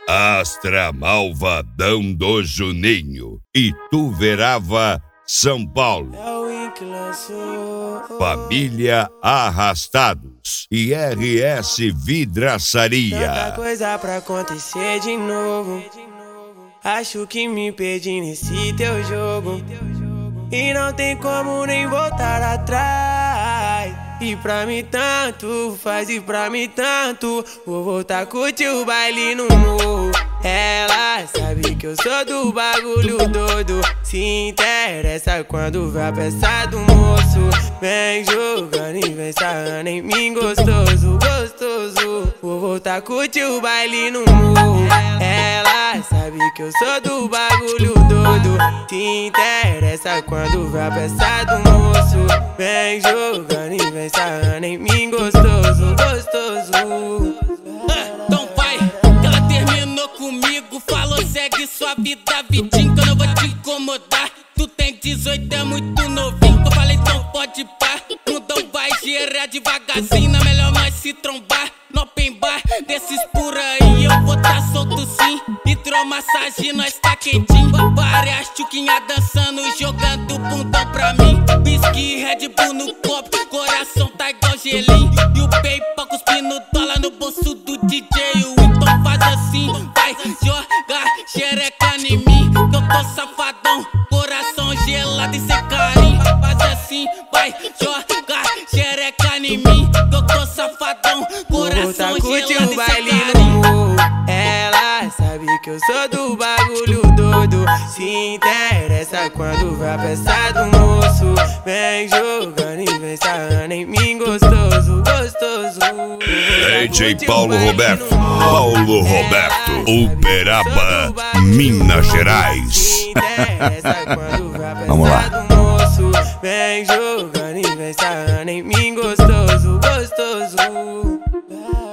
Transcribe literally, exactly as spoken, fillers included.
Astra Malvadão do Juninho, Ituverava, São Paulo. Família Arrastados e R S Vidraçaria. Tanta coisa pra acontecer de novo. Acho que me perdi nesse teu jogo e não tem como nem voltar atrás. E pra mim tanto faz, e pra mim tanto. Vou voltar a curtir o baile no morro. Ela sabe que eu sou do bagulho doido, se interessa quando vai a peça do moço. Vem jogando e vem sarrando em mim gostoso, gostoso. Vou voltar a curtir o baile no morro. Ela sabe que eu sou do bagulho doido, se interessa quando vai a peça do moço. Vem jogando e vem sarrando em mim gostoso, gostoso. Então vai, que ela terminou comigo, falou segue sua vida, vidinho, que eu não vou te incomodar. Tu tem dezoito, é muito novinho, que eu falei então pode pá. Mundão vai girar devagarzinho, não é melhor nós se trombar. No open bar, desses por aí eu vou tá solto sim. Hidromassagem, nós tá quentinho. Várias tchuquinhas dançando, jogando bundão pra mim. Whisky, Red Bull no copo, coração tá igual gelinho. E o PayPal cuspindo dólar no bolso do D J. O então faz assim, vai jogar xereca em mim, que eu tô safadão, coração gelado e sem carinho. Faz assim, vai jogar xereca em mim, que eu tô safadão, coração gelado e sem carinho. Ela sabe que eu sou do bagulho doido, se interessa quando vai a peça do moço. Vem jogando e vem sarrando em mim gostoso, gostoso. D J Paulo Roberto, Paulo Roberto, Uberaba, Minas Gerais. Vamos lá. Vem jogando e vem sarrando em mim gostoso, gostoso.